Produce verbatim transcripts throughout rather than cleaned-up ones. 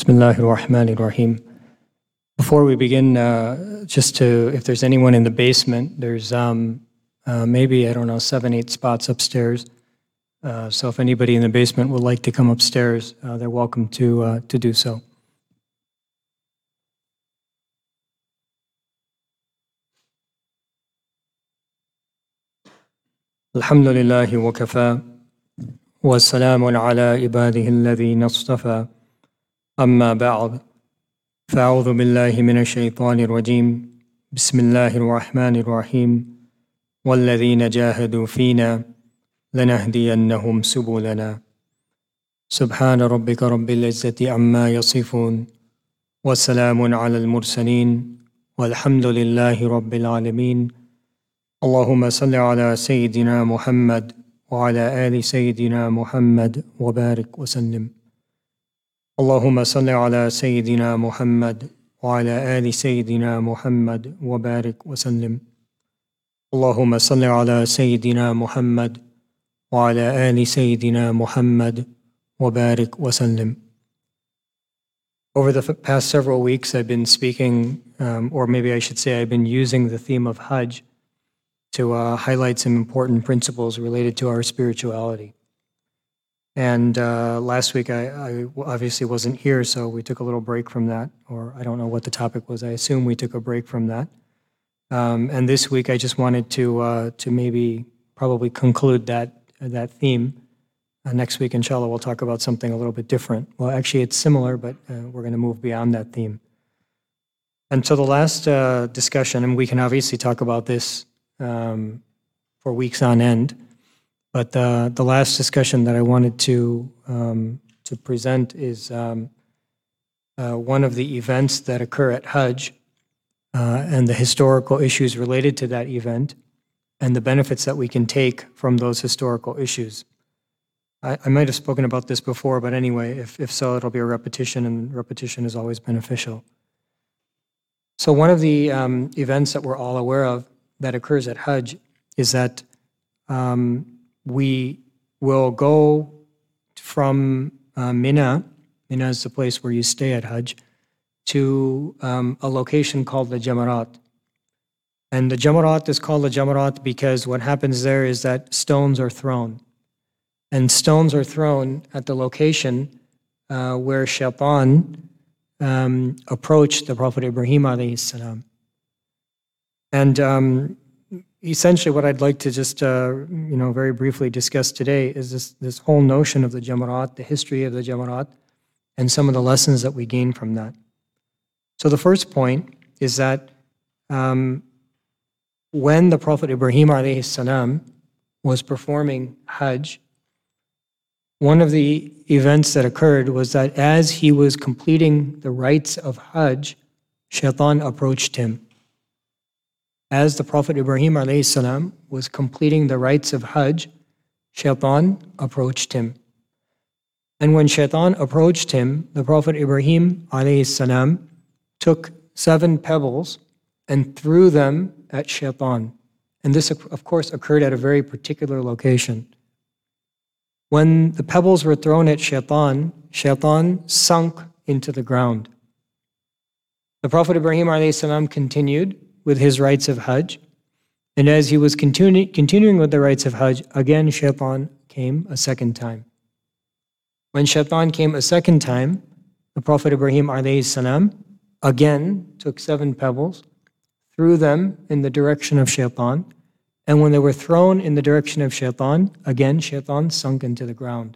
Bismillahir Rahmanir Rahim. Before we begin, uh, just to, if there's anyone in the basement, there's um, uh, maybe, I don't know, seven, eight spots upstairs. Uh, so if anybody in the basement would like to come upstairs, uh, they're welcome to, uh, to do so. Alhamdulillahi wa kafa, wa salamun ala ibadihi alladhina istafa, amma ba'd. فأعوذ بالله من الشيطان الرجيم بسم الله الرحمن الرحيم والذين جاهدوا فينا لنهدينهم سبلنا سبحان ربك رب العزة عما يصفون وسلام على المرسلين والحمد لله رب العالمين اللهم صل على سيدنا محمد وعلى آل سيدنا محمد وبارك وسلم اللهم صل على سيدنا محمد وعلى آل سيدنا محمد وبارك وسلم اللهم صل على سيدنا محمد وعلى آل سيدنا محمد وبارك وسلم. Over the past several weeks I've been speaking, um, or maybe I should say I've been using the theme of Hajj to uh, highlight some important principles related to our spirituality. And uh, last week I, I obviously wasn't here, so we took a little break from that, or I don't know what the topic was. I assume we took a break from that. Um, and this week I just wanted to uh, to maybe probably conclude that that theme. Uh, next week, inshallah, we'll talk about something a little bit different. Well, actually, it's similar, but uh, we're going to move beyond that theme. And so the last uh, discussion, and we can obviously talk about this um, for weeks on end. But uh, the last discussion that I wanted to um, to present is um, uh, one of the events that occur at Hajj uh, and the historical issues related to that event and the benefits that we can take from those historical issues. I, I might have spoken about this before, but anyway, if, if so, it'll be a repetition, and repetition is always beneficial. So one of the um, events that we're all aware of that occurs at Hajj is that um, we will go from uh, Mina, Mina is the place where you stay at Hajj, to um, a location called the Jamarat. And the Jamarat is called the Jamarat because what happens there is that stones are thrown. And stones are thrown at the location uh, where Shaitan um, approached the Prophet Ibrahim alayhi salam. And um, essentially, what I'd like to just, uh, you know, very briefly discuss today is this, this whole notion of the Jamarat, the history of the Jamarat, and some of the lessons that we gain from that. So the first point is that um, when the Prophet Ibrahim alayhi salam was performing Hajj, one of the events that occurred was that as he was completing the rites of Hajj, Shaitan approached him. As the Prophet Ibrahim alayhi salam was completing the rites of Hajj, Shaitan approached him. And when Shaitan approached him, the Prophet Ibrahim alayhi salam took seven pebbles and threw them at Shaitan. And this, of course, occurred at a very particular location. When the pebbles were thrown at Shaitan, Shaitan sunk into the ground. The Prophet Ibrahim alayhi salam continued with his rites of Hajj. And as he was continu- continuing with the rites of Hajj, again Shaitan came a second time. When Shaitan came a second time, the Prophet Ibrahim alayhi salam again took seven pebbles, threw them in the direction of Shaitan, and when they were thrown in the direction of Shaitan, again Shaitan sunk into the ground.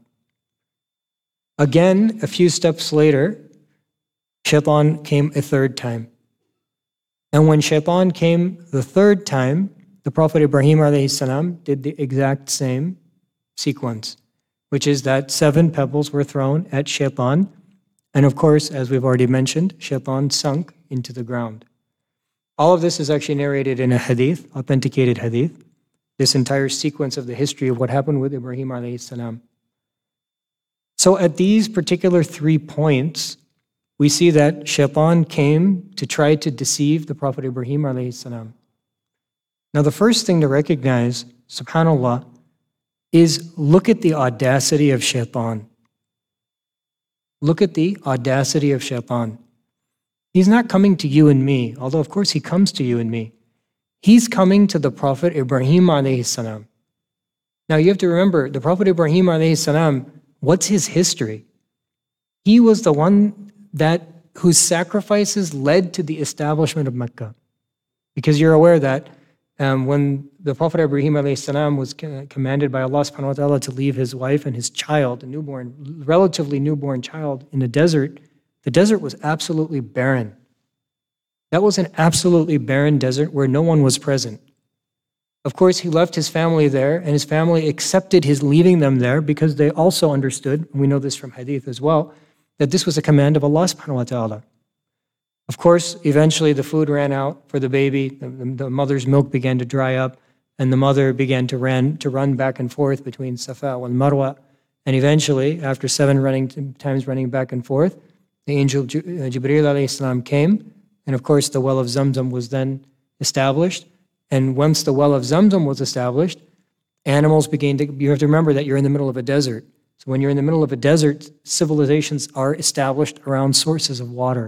Again, a few steps later, Shaitan came a third time. And when Shaitan came the third time, the Prophet Ibrahim alayhi salam did the exact same sequence, which is that seven pebbles were thrown at Shaitan. And of course, as we've already mentioned, Shaitan sunk into the ground. All of this is actually narrated in a hadith, authenticated hadith, this entire sequence of the history of what happened with Ibrahim alayhi salam. So at these particular three points, we see that Shaitan came to try to deceive the Prophet Ibrahim alayhi salam. Now the first thing to recognize, subhanAllah, is look at the audacity of Shaitan. Look at the audacity of Shaitan. He's not coming to you and me, although of course he comes to you and me. He's coming to the Prophet Ibrahim alayhi salam. Now you have to remember, the Prophet Ibrahim alayhi salam, what's his history? He was the one that whose sacrifices led to the establishment of Mecca. Because you're aware that um, when the Prophet Ibrahim alayhi salam was commanded by Allah subhanahu wa ta'ala to leave his wife and his child, a newborn, relatively newborn child, in the desert, the desert was absolutely barren. That was an absolutely barren desert where no one was present. Of course, he left his family there, and his family accepted his leaving them there because they also understood, and we know this from hadith as well, that this was a command of Allah subhanahu wa ta'ala. Of course, eventually the food ran out for the baby, the, the mother's milk began to dry up, and the mother began to, ran, to run back and forth between Safa and Marwa. And eventually, after seven running times running back and forth, the angel Jibreel alayhi salam came, and of course the well of Zamzam was then established. And once the well of Zamzam was established, animals began to, you have to remember that you're in the middle of a desert. So when you're in the middle of a desert, civilizations are established around sources of water,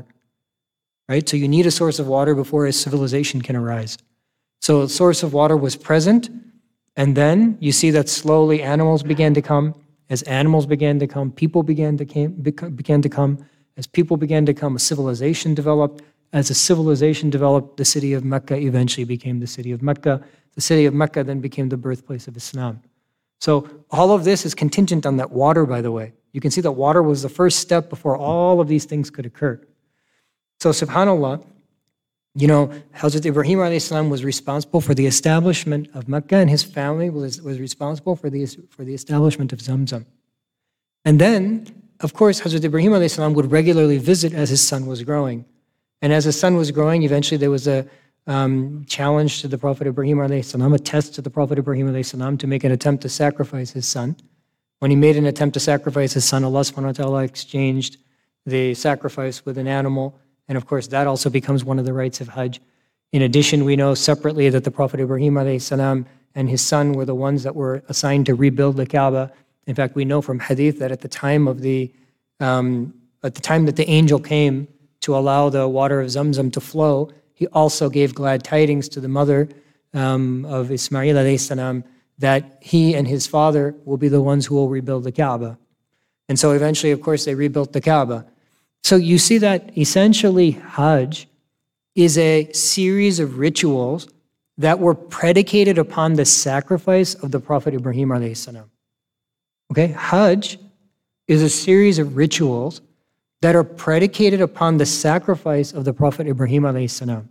right? So you need a source of water before a civilization can arise. So a source of water was present, and then you see that slowly animals began to come. As animals began to come, people began to, came, began to come. As people began to come, a civilization developed. As a civilization developed, the city of Mecca eventually became the city of Mecca. The city of Mecca then became the birthplace of Islam. So all of this is contingent on that water, by the way. You can see that water was the first step before all of these things could occur. So subhanAllah, you know, Hazrat Ibrahim alayhi salam was responsible for the establishment of Mecca, and his family was, was responsible for the, for the establishment of Zamzam. And then, of course, Hazrat Ibrahim alayhi salam would regularly visit as his son was growing. And as his son was growing, eventually there was a um, challenge to the Prophet Ibrahim alayhi salam, a test to the Prophet Ibrahim alayhi salam to make an attempt to sacrifice his son. When he made an attempt to sacrifice his son, Allah subhanahu wa ta'ala exchanged the sacrifice with an animal. And of course, that also becomes one of the rites of Hajj. In addition, we know separately that the Prophet Ibrahim alayhi salam and his son were the ones that were assigned to rebuild the Kaaba. In fact, we know from hadith that at the time of the, um, at the time that the angel came to allow the water of Zamzam to flow, he also gave glad tidings to the mother um, of Ismail alayhi salam that he and his father will be the ones who will rebuild the Kaaba. And so eventually, of course, they rebuilt the Kaaba. So you see that essentially Hajj is a series of rituals that were predicated upon the sacrifice of the Prophet Ibrahim alayhi salam. Okay, Hajj is a series of rituals that are predicated upon the sacrifice of the Prophet Ibrahim alayhi salam.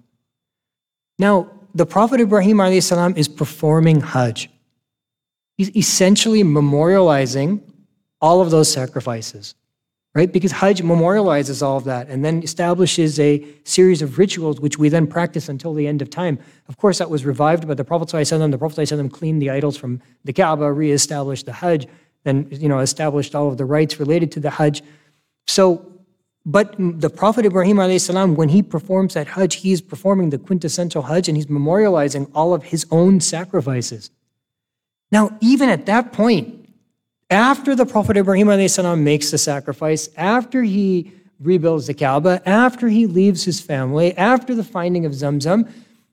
Now, the Prophet Ibrahim alayhi salam is performing Hajj. He's essentially memorializing all of those sacrifices, right? Because Hajj memorializes all of that and then establishes a series of rituals which we then practice until the end of time. Of course, that was revived by the Prophet ﷺ. The Prophet ﷺ cleaned the idols from the Kaaba, reestablished the Hajj, then you know established all of the rites related to the Hajj. So, but the Prophet Ibrahim alayhi salam, when he performs that Hajj, he is performing the quintessential Hajj and he's memorializing all of his own sacrifices. Now, even at that point, after the Prophet Ibrahim alayhi salam makes the sacrifice, after he rebuilds the Kaaba, after he leaves his family, after the finding of Zamzam,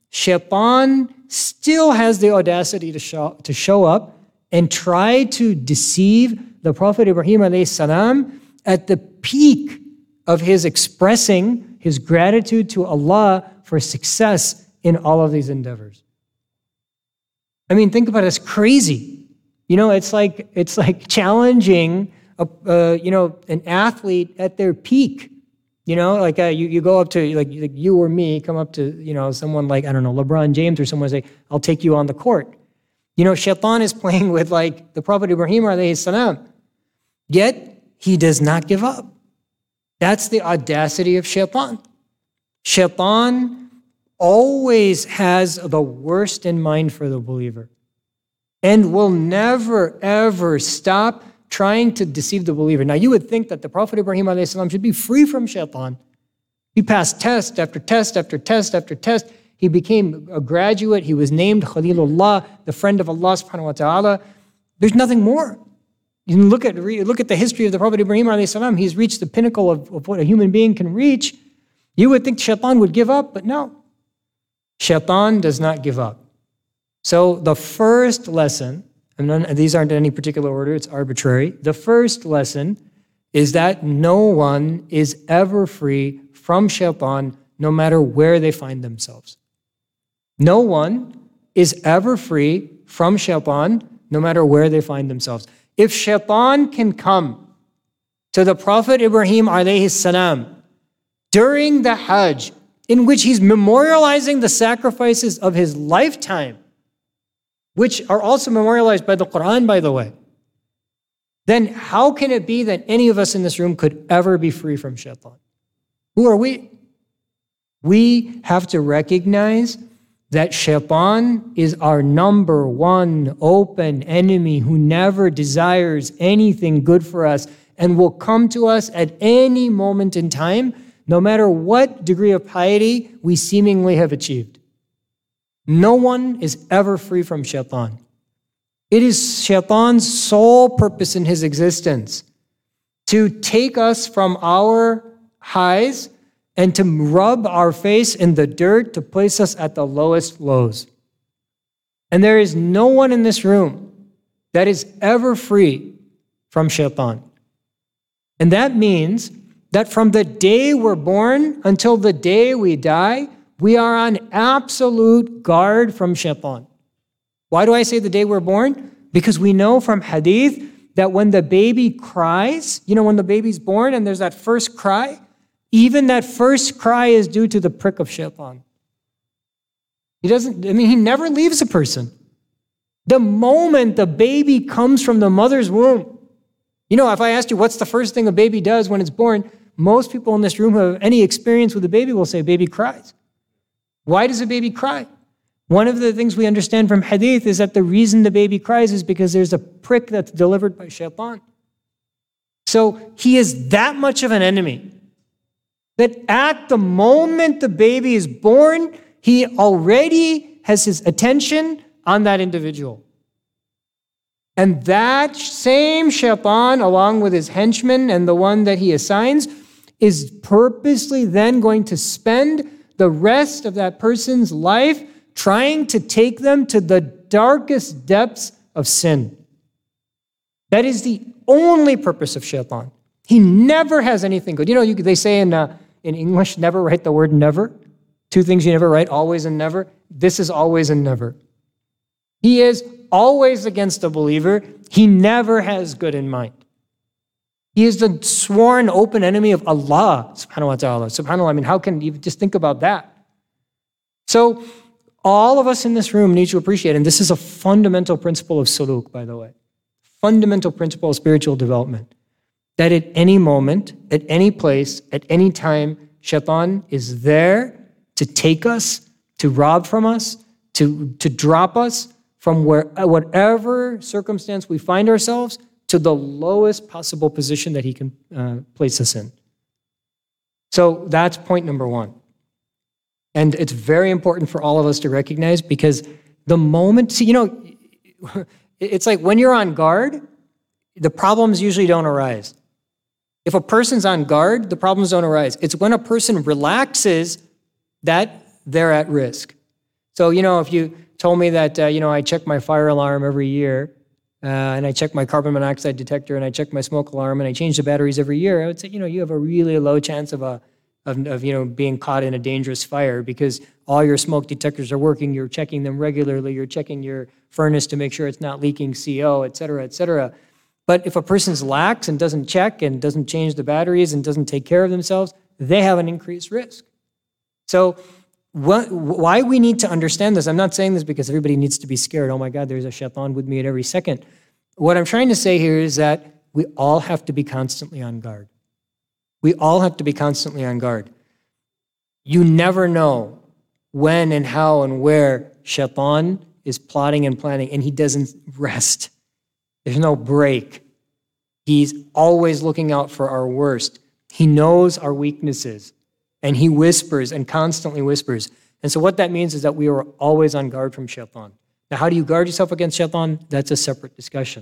Shaitan still has the audacity to show, to show up and try to deceive the Prophet Ibrahim alayhi salam at the peak of his expressing his gratitude to Allah for success in all of these endeavors. I mean, think about it, it's crazy. You know, it's like it's like challenging a, uh, you know, an athlete at their peak. You know, like uh, you, you go up to, like, like you or me, come up to, you know, someone like, I don't know, LeBron James or someone say, I'll take you on the court. You know, Shaitan is playing with like the Prophet Ibrahim alayhi salam. Yet, he does not give up. That's the audacity of Shaitan. Shaitan always has the worst in mind for the believer and will never, ever stop trying to deceive the believer. Now, you would think that the Prophet Ibrahim alayhi salam should be free from Shaitan. He passed test after test after test after test. He became a graduate. He was named Khalilullah, the friend of Allah subhanahu wa ta'ala. There's nothing more. You can look at, look at the history of the Prophet Ibrahim alayhi salam. He's reached the pinnacle of, of what a human being can reach. You would think shaitan would give up, but no. Shaitan does not give up. So the first lesson, and none, these aren't in any particular order, it's arbitrary. The first lesson is that no one is ever free from shaitan, no matter where they find themselves. No one is ever free from shaitan, no matter where they find themselves. If shaitan can come to the Prophet Ibrahim alayhi salam during the Hajj, in which he's memorializing the sacrifices of his lifetime, which are also memorialized by the Quran, by the way, then how can it be that any of us in this room could ever be free from shaitan? Who are we? We have to recognize that shaitan is our number one open enemy who never desires anything good for us and will come to us at any moment in time, no matter what degree of piety we seemingly have achieved. No one is ever free from shaitan. It is shaitan's sole purpose in his existence to take us from our highs and to rub our face in the dirt to place us at the lowest lows. And there is no one in this room that is ever free from shaitan. And that means that from the day we're born until the day we die, we are on absolute guard from shaitan. Why do I say the day we're born? Because we know from hadith that when the baby cries, you know, when the baby's born and there's that first cry, even that first cry is due to the prick of shaitan. He doesn't, I mean, he never leaves a person. The moment the baby comes from the mother's womb, you know, if I asked you what's the first thing a baby does when it's born, most people in this room who have any experience with a baby will say baby cries. Why does a baby cry? One of the things we understand from hadith is that the reason the baby cries is because there's a prick that's delivered by shaitan. So he is that much of an enemy that at the moment the baby is born, he already has his attention on that individual. And that same shaitan, along with his henchmen and the one that he assigns, is purposely then going to spend the rest of that person's life trying to take them to the darkest depths of sin. That is the only purpose of shaitan. He never has anything good. You know, you, they say in, uh, in English, never write the word never. Two things you never write, always and never. This is always and never. He is always against a believer. He never has good in mind. He is the sworn open enemy of Allah, subhanahu wa ta'ala. SubhanAllah, I mean, how can you just think about that? So all of us in this room need to appreciate, and this is a fundamental principle of suluk, by the way, fundamental principle of spiritual development, that at any moment, at any place, at any time, shaitan is there to take us, to rob from us, to, to drop us from where, whatever circumstance we find ourselves to the lowest possible position that he can uh, place us in. So that's point number one. And it's very important for all of us to recognize, because the moment, see, you know, it's like when you're on guard, the problems usually don't arise. If a person's on guard, the problems don't arise. It's when a person relaxes that they're at risk. So, you know, if you told me that, uh, you know, I check my fire alarm every year, uh, and I check my carbon monoxide detector, and I check my smoke alarm, and I change the batteries every year, I would say, you know, you have a really low chance of a Of, of, you know, being caught in a dangerous fire, because all your smoke detectors are working, you're checking them regularly, you're checking your furnace to make sure it's not leaking C O, et cetera, et cetera. But if a person's lax and doesn't check and doesn't change the batteries and doesn't take care of themselves, they have an increased risk. So what, why we need to understand this, I'm not saying this because everybody needs to be scared, oh my God, there's a shaitan with me at every second. What I'm trying to say here is that we all have to be constantly on guard. We all have to be constantly on guard. You never know when and how and where shaitan is plotting and planning, and he doesn't rest. There's no break. He's always looking out for our worst. He knows our weaknesses, and he whispers and constantly whispers. And so what that means is that we are always on guard from shaitan. Now, how do you guard yourself against shaitan? That's a separate discussion.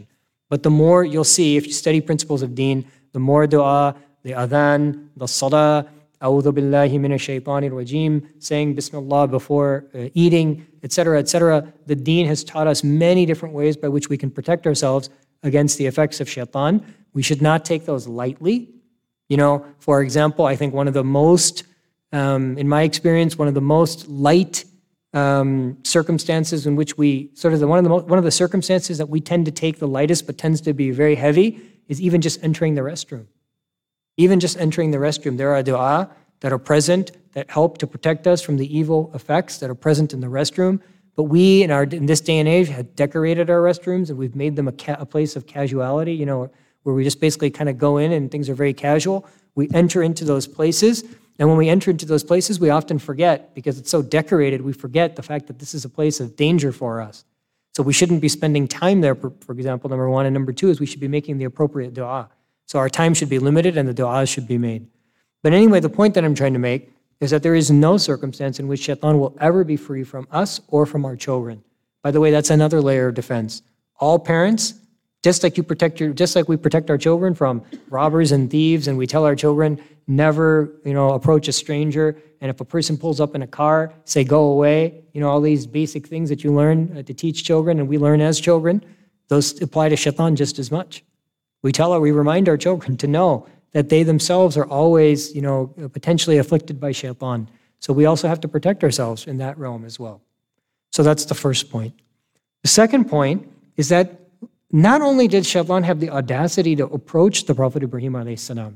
But the more you'll see, if you study principles of deen, the more dua, the adhan, the salah, A'udhu billahi minash shaitanir rajim, saying Bismillah before uh, eating, et cetera, et cetera. The deen has taught us many different ways by which we can protect ourselves against the effects of shaitan. We should not take those lightly. You know, for example, I think one of the most, um, in my experience, one of the most light um, circumstances in which we, sort of the, one of the mo- one of the circumstances that we tend to take the lightest but tends to be very heavy is even just entering the restroom. Even just entering the restroom, there are dua that are present that help to protect us from the evil effects that are present in the restroom. But we, in our in this day and age, have decorated our restrooms and we've made them a, ca- a place of casuality, you know, where we just basically kind of go in and things are very casual. We enter into those places, and when we enter into those places, we often forget, because it's so decorated, we forget the fact that this is a place of danger for us. So we shouldn't be spending time there, for, for example, number one. And number two is we should be making the appropriate dua. So our time should be limited and the du'as should be made. But anyway, the point that I'm trying to make is that there is no circumstance in which shaitan will ever be free from us or from our children. By the way, that's another layer of defense. All parents, just like you protect your, just like we protect our children from robbers and thieves, and we tell our children never, you know, approach a stranger. And if a person pulls up in a car, say go away. You know, all these basic things that you learn uh, to teach children and we learn as children, those apply to shaitan just as much. We tell our, we remind our children to know that they themselves are always, you know, potentially afflicted by shaitan. So we also have to protect ourselves in that realm as well. So that's the first point. The second point is that not only did shaitan have the audacity to approach the Prophet Ibrahim alayhi salam,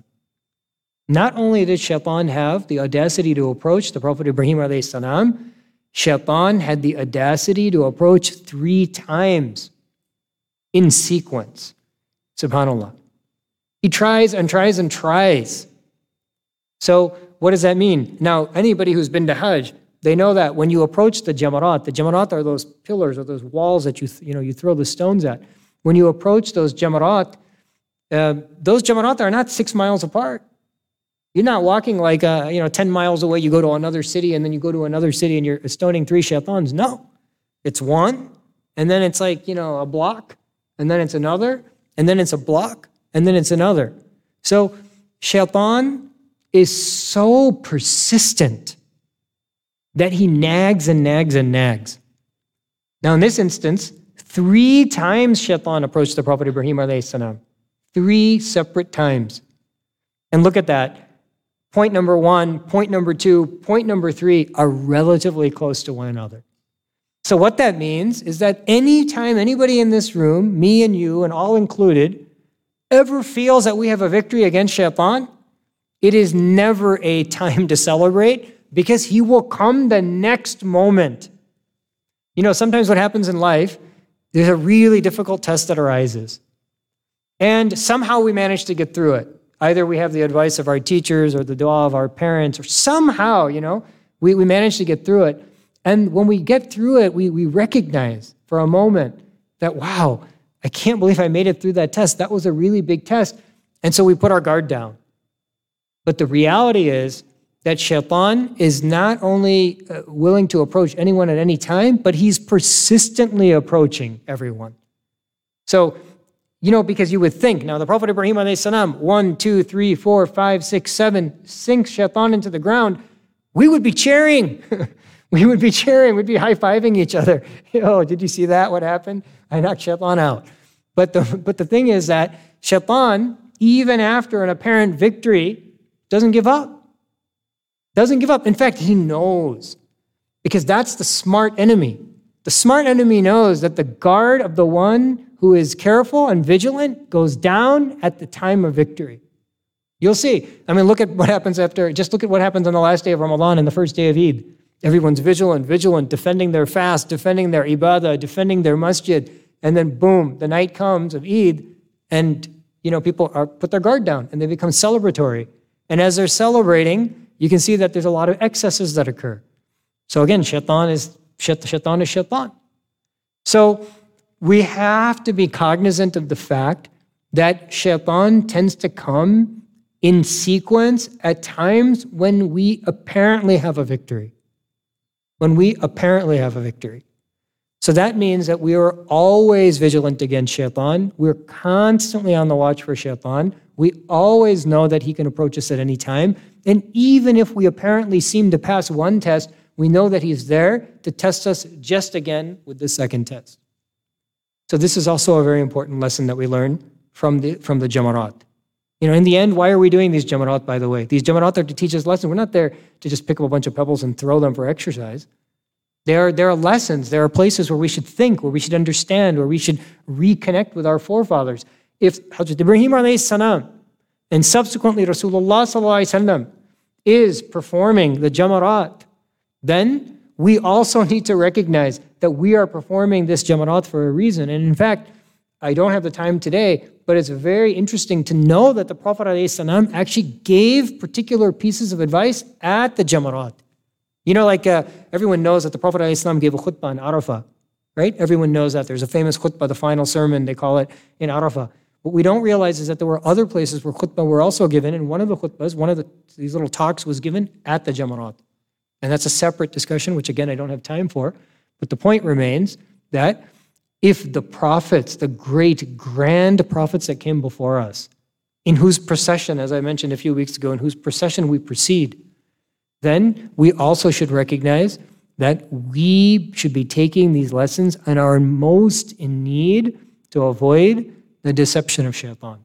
not only did shaitan have the audacity to approach the Prophet Ibrahim alayhi salam, shaitan had the audacity to approach three times in sequence. SubhanAllah. He tries and tries and tries. So what does that mean? Now, anybody who's been to Hajj, they know that when you approach the Jamarat, the Jamarat are those pillars or those walls that you, you know, you throw the stones at. When you approach those Jamarat, uh, those Jamarat are not six miles apart. You're not walking like, uh, you know, ten miles away, you go to another city and then you go to another city and you're stoning three shaitans. No, it's one, and then it's like, you know, a block, and then it's another, and then it's a block, and then it's another. So shaitan is so persistent that he nags and nags and nags. Now in this instance, three times shaitan approached the Prophet Ibrahim alayhi salam. Three separate times. And look at that. Point number one, point number two, point number three are relatively close to one another. So what that means is that anytime anybody in this room, me and you and all included, ever feels that we have a victory against shaitan, it is never a time to celebrate, because he will come the next moment. You know, sometimes what happens in life, there's a really difficult test that arises. And somehow we manage to get through it. Either we have the advice of our teachers or the dua of our parents, or somehow, you know, we, we manage to get through it. And when we get through it, we, we recognize for a moment that, wow, I can't believe I made it through that test. That was a really big test. And so we put our guard down. But the reality is that shaitan is not only uh, willing to approach anyone at any time, but he's persistently approaching everyone. So, you know, because you would think, now the Prophet Ibrahim alayhi salam, one, two, three, four, five, six, seven, sinks shaitan into the ground, we would be cheering. We would be cheering, we'd be high-fiving each other. Oh, did you see that? What happened? I knocked shaitan out. But the, but the thing is that shaitan, even after an apparent victory, doesn't give up. Doesn't give up. In fact, he knows, because that's the smart enemy. The smart enemy knows that the guard of the one who is careful and vigilant goes down at the time of victory. You'll see. I mean, look at what happens after, just look at what happens on the last day of Ramadan and the first day of Eid. Everyone's vigilant, vigilant, defending their fast, defending their ibadah, defending their masjid. And then boom, the night comes of Eid, and you know, people are put their guard down and they become celebratory. And as they're celebrating, you can see that there's a lot of excesses that occur. So again, shaitan is shaitan is shaitan. So we have to be cognizant of the fact that shaitan tends to come in sequence at times when we apparently have a victory. When we apparently have a victory. So that means that we are always vigilant against shaitan. We're constantly on the watch for shaitan. We always know that he can approach us at any time. And even if we apparently seem to pass one test, we know that he's there to test us just again with the second test. So this is also a very important lesson that we learn from the, from the Jamarat. You know, in the end, why are we doing these Jamarat, by the way? These Jamarat are to teach us lessons. We're not there to just pick up a bunch of pebbles and throw them for exercise. There are, there are lessons, there are places where we should think, where we should understand, where we should reconnect with our forefathers. If Hazrat Ibrahim alayhi salam and subsequently Rasulullah sallallahu alayhi wasallam is performing the Jamarat, then we also need to recognize that we are performing this Jamarat for a reason. And in fact, I don't have the time today, but it's very interesting to know that the Prophet alayhi salam actually gave particular pieces of advice at the Jamarat. You know, like uh, everyone knows that the Prophet ﷺ gave a khutbah in Arafah, right? Everyone knows that. There's a famous khutbah, the final sermon, they call it, in Arafah. What we don't realize is that there were other places where khutbah were also given, and one of the khutbahs, one of the, these little talks was given at the Jamarat. And that's a separate discussion, which again, I don't have time for. But the point remains that if the prophets, the great, grand prophets that came before us, in whose procession, as I mentioned a few weeks ago, in whose procession we proceed, then we also should recognize that we should be taking these lessons and are most in need to avoid the deception of shaitan.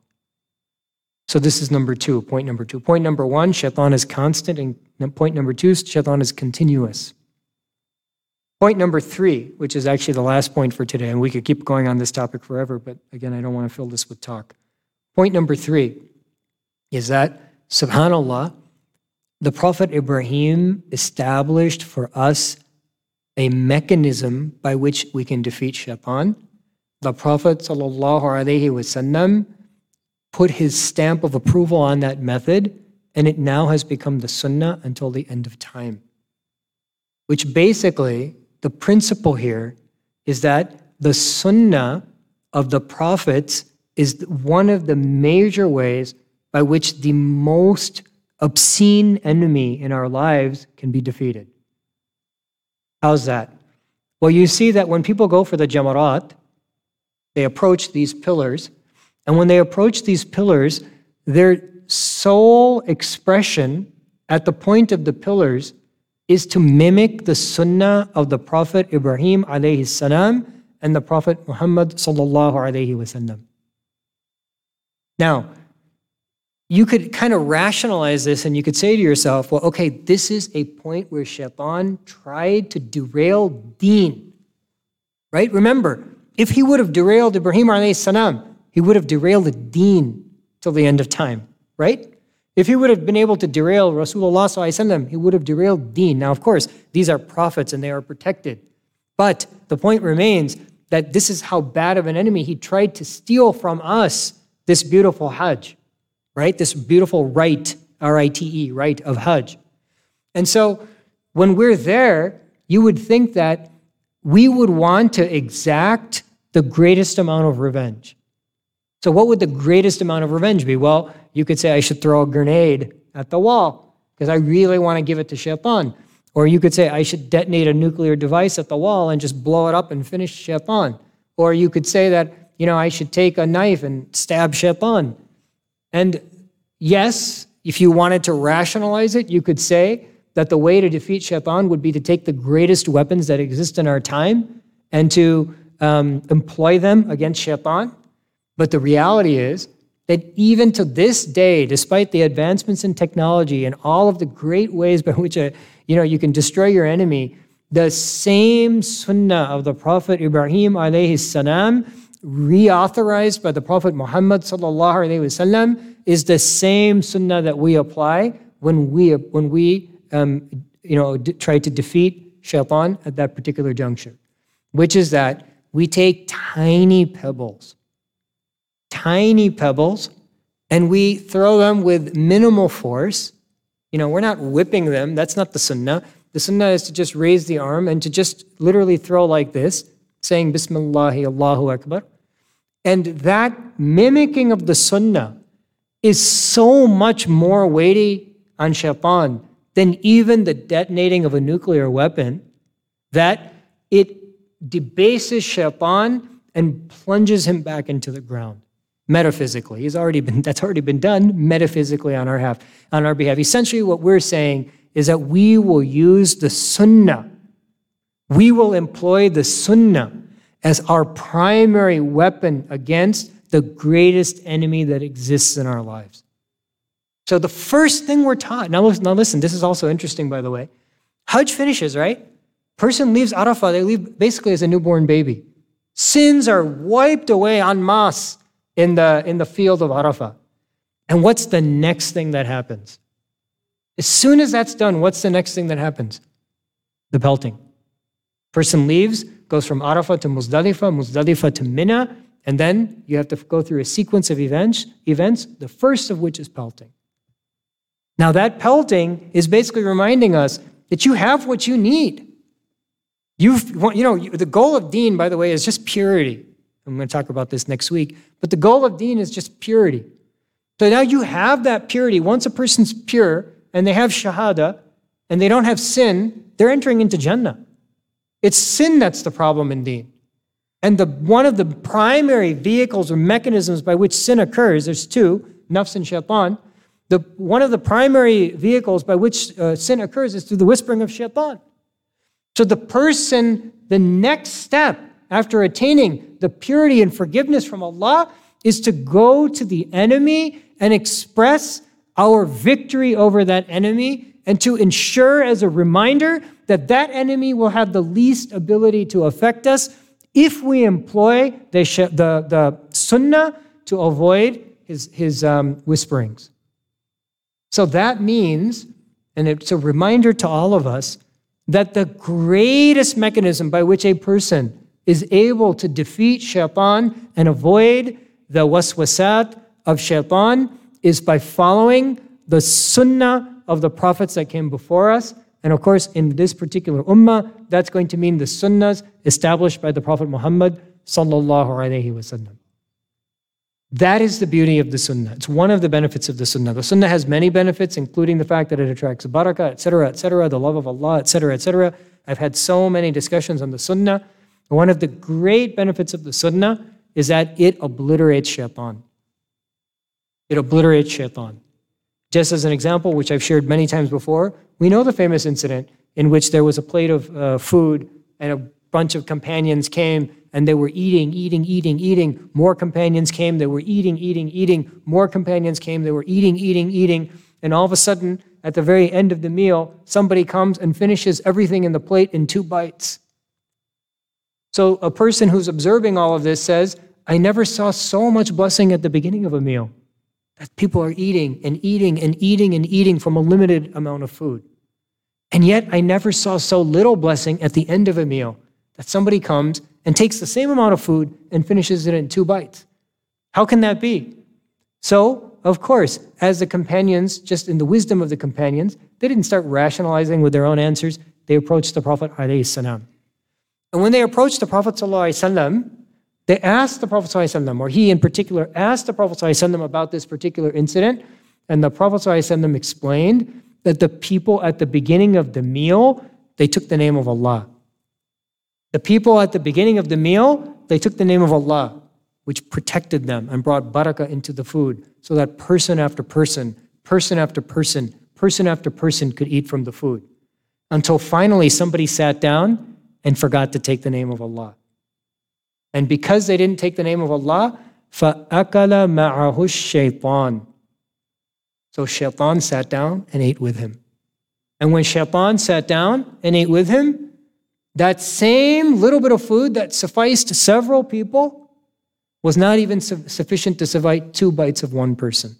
So this is number two, point number two. Point number one, shaitan is constant, and point number two, shaitan is continuous. Point number three, which is actually the last point for today, and we could keep going on this topic forever, but again, I don't want to fill this with talk. Point number three is that, subhanAllah, the Prophet Ibrahim established for us a mechanism by which we can defeat shaitan. The Prophet sallallahu alaihi wasallam put his stamp of approval on that method, and it now has become the sunnah until the end of time. Which basically, the principle here is that the sunnah of the prophets is one of the major ways by which the most obscene enemy in our lives can be defeated. How's that? Well, you see that when people go for the Jamarat, they approach these pillars, and when they approach these pillars, their sole expression at the point of the pillars is to mimic the sunnah of the Prophet Ibrahim alayhi salam and the Prophet Muhammad sallallahu alayhi wasallam. Now, you could kind of rationalize this and you could say to yourself, well, okay, this is a point where shaitan tried to derail deen, right? Remember, if he would have derailed Ibrahim alayhi salam, he would have derailed the deen till the end of time, right? If he would have been able to derail Rasulullah sallallahu alaihi wasallam, he would have derailed deen. Now, of course, these are prophets and they are protected. But the point remains that this is how bad of an enemy he tried to steal from us this beautiful Hajj. Right? This beautiful rite, R I T E, rite of Hajj. And so when we're there, you would think that we would want to exact the greatest amount of revenge. So what would the greatest amount of revenge be? Well, you could say I should throw a grenade at the wall because I really want to give it to shaitan. Or you could say I should detonate a nuclear device at the wall and just blow it up and finish shaitan. Or you could say that, you know, I should take a knife and stab shaitan. And yes, if you wanted to rationalize it, you could say that the way to defeat shaitan would be to take the greatest weapons that exist in our time and to um, employ them against shaitan. But the reality is that even to this day, despite the advancements in technology and all of the great ways by which a, you know, you can destroy your enemy, the same sunnah of the Prophet Ibrahim alayhi salam, reauthorized by the Prophet Muhammad sallallahu alaihi wasallam, is the same sunnah that we apply when we when we um, you know d- try to defeat shaitan at that particular juncture, which is that we take tiny pebbles, tiny pebbles, and we throw them with minimal force. You know, we're not whipping them. That's not the sunnah. The sunnah is to just raise the arm and to just literally throw like this, saying Bismillahi Allahu Akbar. And that mimicking of the sunnah is so much more weighty on shaitan than even the detonating of a nuclear weapon that it debases shaitan and plunges him back into the ground. Metaphysically, he's already been, that's already been done metaphysically on our behalf, on our behalf. Essentially, what we're saying is that we will use the sunnah. We will employ the sunnah as our primary weapon against the greatest enemy that exists in our lives. So the first thing we're taught, now, now listen, this is also interesting, by the way. Hajj finishes, right? Person leaves Arafah, they leave basically as a newborn baby. Sins are wiped away en masse in the, in the field of Arafah. And what's the next thing that happens? As soon as that's done, what's the next thing that happens? The pelting. Person leaves, goes from Arafah to Muzdalifah, Muzdalifah to Mina, and then you have to go through a sequence of events, events, the first of which is pelting. Now that pelting is basically reminding us that you have what you need. You've, you know, the goal of deen, by the way, is just purity. I'm going to talk about this next week. But the goal of deen is just purity. So now you have that purity. Once a person's pure and they have shahada and they don't have sin, they're entering into Jannah. It's sin that's the problem in deen. And the, one of the primary vehicles or mechanisms by which sin occurs, there's two, nafs and shaitan. The, one of the primary vehicles by which uh, sin occurs is through the whispering of shaitan. So the person, the next step after attaining the purity and forgiveness from Allah is to go to the enemy and express our victory over that enemy and to ensure as a reminder that that enemy will have the least ability to affect us if we employ the, the, the sunnah to avoid his, his um, whisperings. So that means, and it's a reminder to all of us, that the greatest mechanism by which a person is able to defeat shaitan and avoid the waswasat of shaitan is by following the sunnah of the prophets that came before us. And of course, in this particular ummah, that's going to mean the sunnahs established by the Prophet Muhammad sallallahu alaihi wasallam. That is the beauty of the sunnah. It's one of the benefits of the sunnah. The sunnah has many benefits, including the fact that it attracts barakah, et cetera, et cetera, the love of Allah, et cetera, et cetera. I've had so many discussions on the sunnah. One of the great benefits of the sunnah is that it obliterates shaitan. It obliterates shaitan. Just as an example, which I've shared many times before, we know the famous incident in which there was a plate of uh, food and a bunch of companions came and they were eating, eating, eating, eating. More companions came, they were eating, eating, eating. More companions came, they were eating, eating, eating. And all of a sudden, at the very end of the meal, somebody comes and finishes everything in the plate in two bites. So a person who's observing all of this says, I never saw so much blessing at the beginning of a meal. That people are eating and eating and eating and eating from a limited amount of food. And yet I never saw so little blessing at the end of a meal that somebody comes and takes the same amount of food and finishes it in two bites. How can that be? So, of course, as the companions, just in the wisdom of the companions, they didn't start rationalizing with their own answers. They approached the Prophet ﷺ. And when they approached the Prophet ﷺ, they asked the Prophet ﷺ, or he in particular asked the Prophet ﷺ about this particular incident, and the Prophet ﷺ explained that the people at the beginning of the meal, they took the name of Allah. The people at the beginning of the meal, they took the name of Allah, which protected them and brought barakah into the food, so that person after person, person after person, person after person could eat from the food. Until finally somebody sat down and forgot to take the name of Allah. And because they didn't take the name of Allah, فَأَكَلَ مَعَهُ الشَّيْطَانِ. So shaitan sat down and ate with him. And when shaitan sat down and ate with him, that same little bit of food that sufficed several people was not even su- sufficient to survive two bites of one person.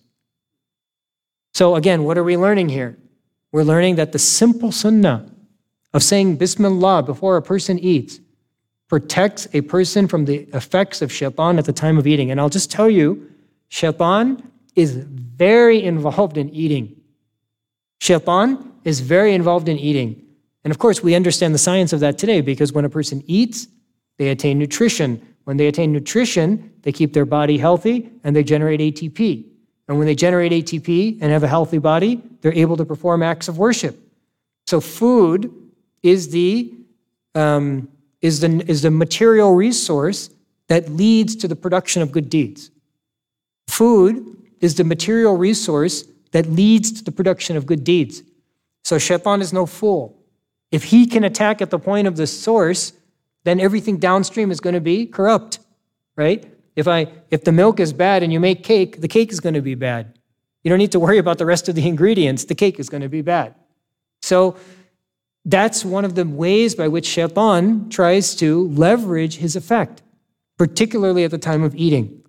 So again, what are we learning here? We're learning that the simple sunnah of saying Bismillah before a person eats protects a person from the effects of shaitan at the time of eating. And I'll just tell you, shaitan is very involved in eating. Shaitan is very involved in eating. And of course, we understand the science of that today because when a person eats, they attain nutrition. When they attain nutrition, they keep their body healthy and they generate A T P. And when they generate A T P and have a healthy body, they're able to perform acts of worship. So food is the um, is the, is the material resource that leads to the production of good deeds. Food is the material resource that leads to the production of good deeds. So shaitan is no fool. If he can attack at the point of the source, then everything downstream is going to be corrupt, right? If I if the milk is bad and you make cake, the cake is going to be bad. You don't need to worry about the rest of the ingredients. The cake is going to be bad. So that's one of the ways by which shaitan tries to leverage his effect, particularly at the time of eating.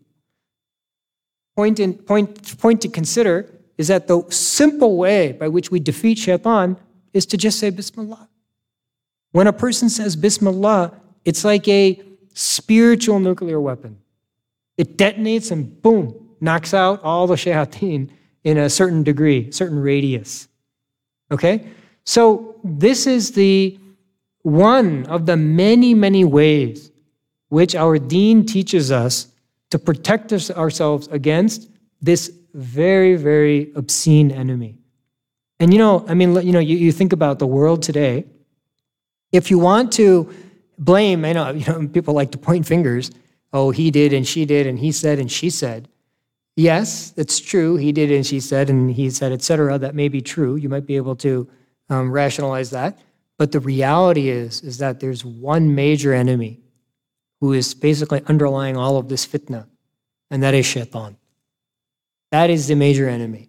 Point, in, point, point to consider is that the simple way by which we defeat shaitan is to just say Bismillah. When a person says Bismillah, it's like a spiritual nuclear weapon. It detonates and boom, knocks out all the shayateen in a certain degree, certain radius. Okay? So this is the one of the many, many ways which our deen teaches us to protect us, ourselves against this very, very obscene enemy. And you know, I mean, you know, you, you think about the world today. If you want to blame, I know, you know, people like to point fingers. Oh, he did and she did and he said and she said. Yes, it's true. He did and she said and he said, et cetera. That may be true. You might be able to um, rationalize that. But the reality is, is that there's one major enemy who is basically underlying all of this fitna, and that is shaitan. That is the major enemy.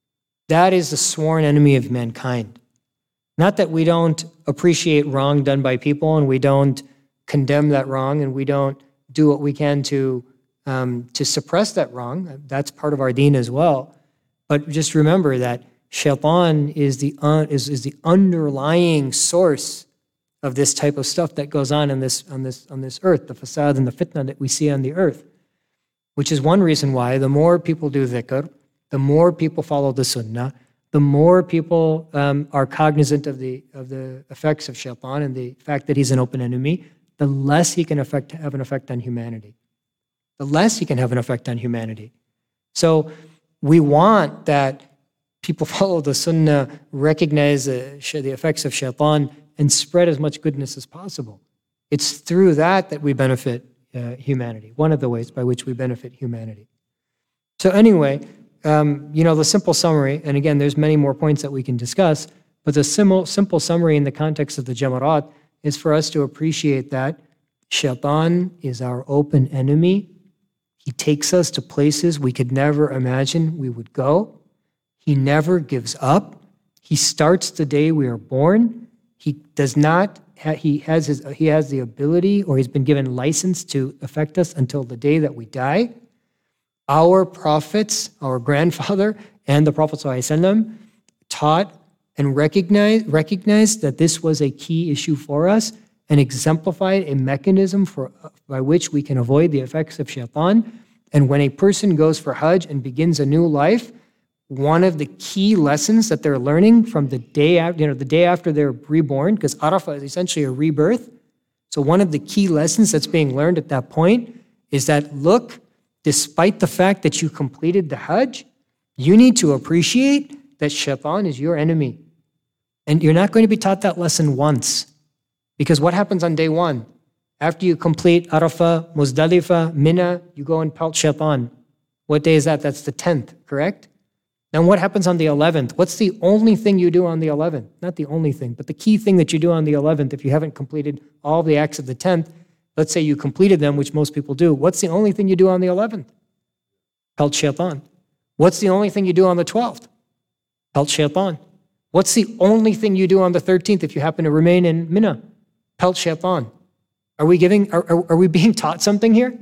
That is the sworn enemy of mankind. Not that we don't appreciate wrong done by people and we don't condemn that wrong and we don't do what we can to, um, to suppress that wrong. That's part of our deen as well. But just remember that shaitan is the, uh, is, is the underlying source of this type of stuff that goes on in this, on this, on this earth, the fasad and the fitna that we see on the earth. Which is one reason why the more people do dhikr, the more people follow the sunnah, the more people um, are cognizant of the, of the effects of shaitan and the fact that he's an open enemy, the less he can affect, have an effect on humanity. The less he can have an effect on humanity. So we want that people follow the sunnah, recognize the, the effects of shaitan, and spread as much goodness as possible. It's through that that we benefit uh, humanity, one of the ways by which we benefit humanity. So anyway, um, you know, the simple summary, and again, there's many more points that we can discuss, but the simple, simple summary in the context of the Jamarat is for us to appreciate that shaitan is our open enemy. He takes us to places we could never imagine we would go. He never gives up. He starts the day we are born. He does not, ha- he has his, he has the ability, or he's been given license to affect us until the day that we die. Our prophets, our grandfather, and the Prophet ﷺ taught and recognized, recognized that this was a key issue for us and exemplified a mechanism for, by which we can avoid the effects of shaitan. And when a person goes for Hajj and begins a new life, one of the key lessons that they're learning from the day after, you know, the day after they're reborn, because Arafah is essentially a rebirth. So one of the key lessons that's being learned at that point is that, look, despite the fact that you completed the Hajj, you need to appreciate that shaitan is your enemy. And you're not going to be taught that lesson once. Because what happens on day one? After you complete Arafah, Muzdalifah, Mina, you go and pelt shaitan. What day is that? That's the tenth, correct? Now what happens on the eleventh? What's the only thing you do on the eleventh? Not the only thing, but the key thing that you do on the eleventh if you haven't completed all the acts of the tenth. Let's say you completed them, which most people do. What's the only thing you do on the eleventh? Pelt shaitan. What's the only thing you do on the twelfth? Pelt shaitan. What's the only thing you do on the thirteenth if you happen to remain in Mina? Pelt shaitan. Are we giving, are, are, are we being taught something here?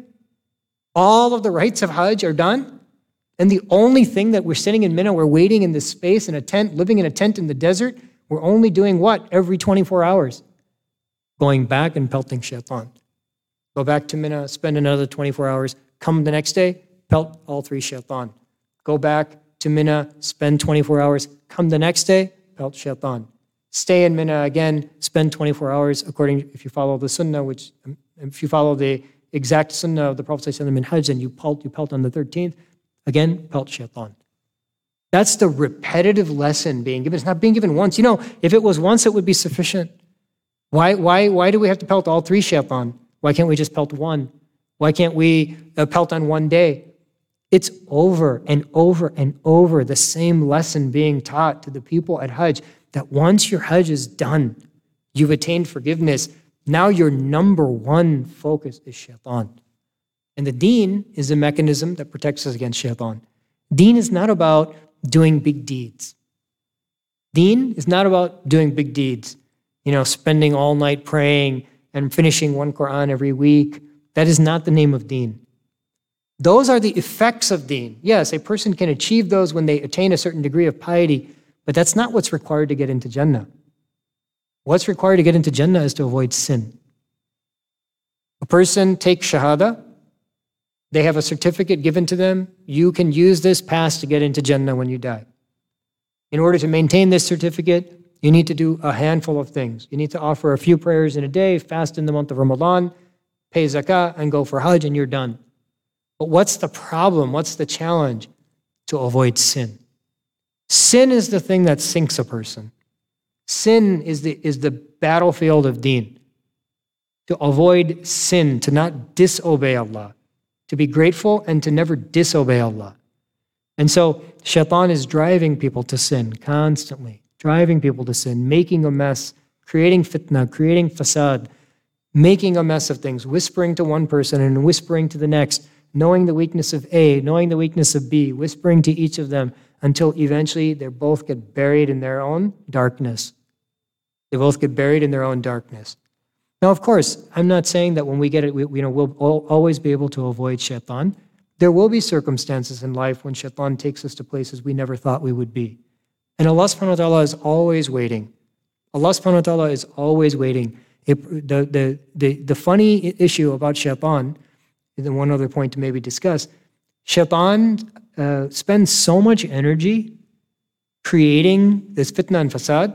All of the rites of Hajj are done, and the only thing that we're sitting in Mina, we're waiting in this space in a tent, living in a tent in the desert, we're only doing what every twenty-four hours? Going back and pelting shaitan. Go back to Mina, spend another twenty-four hours, come the next day, pelt all three shaitan. Go back to Mina, spend twenty-four hours, come the next day, pelt shaitan. Stay in Mina again, spend twenty-four hours, according, if you follow the sunnah, which, if you follow the exact sunnah of the Prophet ﷺ in Hajj, and you pelt, you pelt on the thirteenth, again, pelt shaitan. That's the repetitive lesson being given. It's not being given once. You know, if it was once, it would be sufficient. Why, why, why do we have to pelt all three shaitan? Why can't we just pelt one? Why can't we uh, pelt on one day? It's over and over and over the same lesson being taught to the people at Hajj, that once your Hajj is done, you've attained forgiveness, now your number one focus is shaitan. And the deen is a mechanism that protects us against shaitan. Deen is not about doing big deeds. Deen is not about doing big deeds, you know, spending all night praying and finishing one Quran every week. That is not the name of deen. Those are the effects of deen. Yes, a person can achieve those when they attain a certain degree of piety, but that's not what's required to get into Jannah. What's required to get into Jannah is to avoid sin. A person takes Shahada, they have a certificate given to them, you can use this pass to get into Jannah when you die. In order to maintain this certificate, you need to do a handful of things. You need to offer a few prayers in a day, fast in the month of Ramadan, pay zakah, and go for Hajj, and you're done. But what's the problem? What's the challenge? To avoid sin. Sin is the thing that sinks a person. Sin is the, is the battlefield of deen. To avoid sin, to not disobey Allah, to be grateful and to never disobey Allah. And so shaitan is driving people to sin constantly, driving people to sin, making a mess, creating fitna, creating fasad, making a mess of things, whispering to one person and whispering to the next, knowing the weakness of A, knowing the weakness of B, whispering to each of them until eventually they both get buried in their own darkness. They both get buried in their own darkness. Now, of course, I'm not saying that when we get it, we, you know, we'll always be able to avoid shaitan. There will be circumstances in life when shaitan takes us to places we never thought we would be. And Allah subhanahu wa ta'ala is always waiting. Allah subhanahu wa ta'ala is always waiting. It, the, the, the, the funny issue about shaitan, and then one other point to maybe discuss, shaitan uh, spends so much energy creating this fitna and fasad,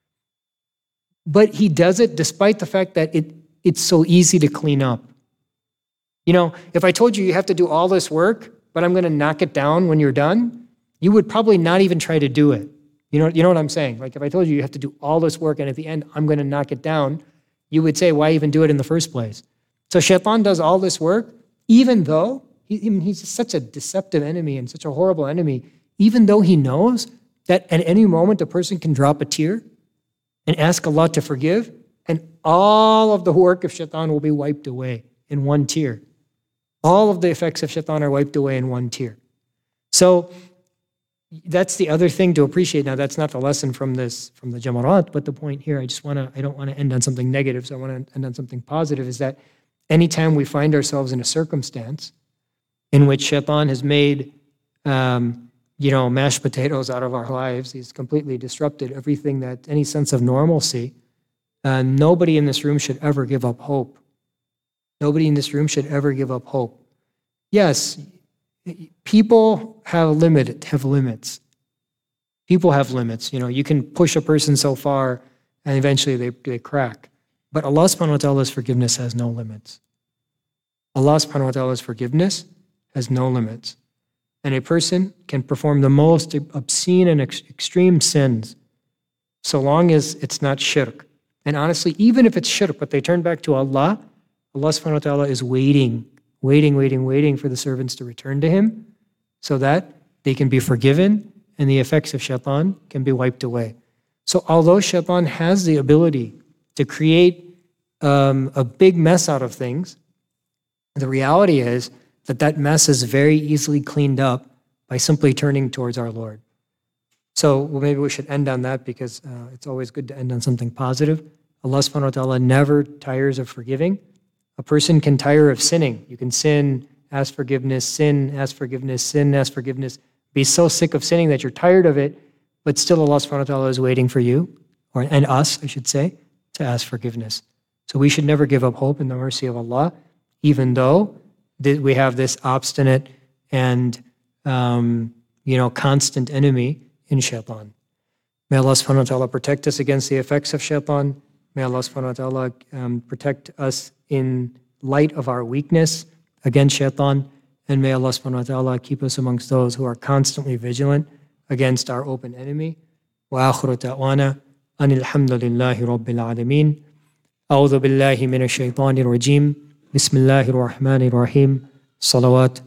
but he does it despite the fact that it, it's so easy to clean up. You know, if I told you you have to do all this work, but I'm going to knock it down when you're done, you would probably not even try to do it. You know, you know what I'm saying? Like if I told you you have to do all this work and at the end I'm going to knock it down, you would say, why even do it in the first place? So shaitan does all this work, even though he, he's such a deceptive enemy and such a horrible enemy, even though he knows that at any moment a person can drop a tear and ask Allah to forgive, and all of the work of shaitan will be wiped away in one tear. All of the effects of shaitan are wiped away in one tear. So that's the other thing to appreciate. Now, that's not the lesson from this, from the Jamarat, but the point here, I just want to, I don't want to end on something negative, so I want to end on something positive, is that anytime we find ourselves in a circumstance in which shaitan has made, um, you know, mashed potatoes out of our lives, he's completely disrupted everything that, any sense of normalcy, uh, nobody in this room should ever give up hope. Nobody in this room should ever give up hope. Yes, people have limit, have limits. People have limits. You know, you can push a person so far and eventually they, they crack. But Allah subhanahu wa ta'ala's forgiveness has no limits. Allah subhanahu wa ta'ala's forgiveness has no limits. And a person can perform the most obscene and ex- extreme sins so long as it's not shirk. And honestly, even if it's shirk, but they turn back to Allah, Allah subhanahu wa ta'ala is waiting, waiting, waiting, waiting for the servants to return to Him so that they can be forgiven and the effects of shaitan can be wiped away. So although shaitan has the ability to create um, a big mess out of things, the reality is that that mess is very easily cleaned up by simply turning towards our Lord. So well, maybe we should end on that because uh, it's always good to end on something positive. Allah subhanahu wa ta'ala never tires of forgiving. A person can tire of sinning. You can sin, ask forgiveness, sin, ask forgiveness, sin, ask forgiveness. Be so sick of sinning that you're tired of it, but still Allah subhanahu wa ta'ala is waiting for you, or and us, I should say, to ask forgiveness. So we should never give up hope in the mercy of Allah, even though we have this obstinate and um, you know, constant enemy in shaitan. May Allah subhanahu wa ta'ala protect us against the effects of shaitan. May Allah subhanahu wa ta'ala um, protect us in light of our weakness against shaitan. And may Allah subhanahu wa ta'ala keep us amongst those who are constantly vigilant against our open enemy. Wa akhiru ta'wana anil hamdulillahi rabbil alameen. أعوذ بالله من الشيطان الرجيم. بسم الله الرحمن الرحيم. صلوات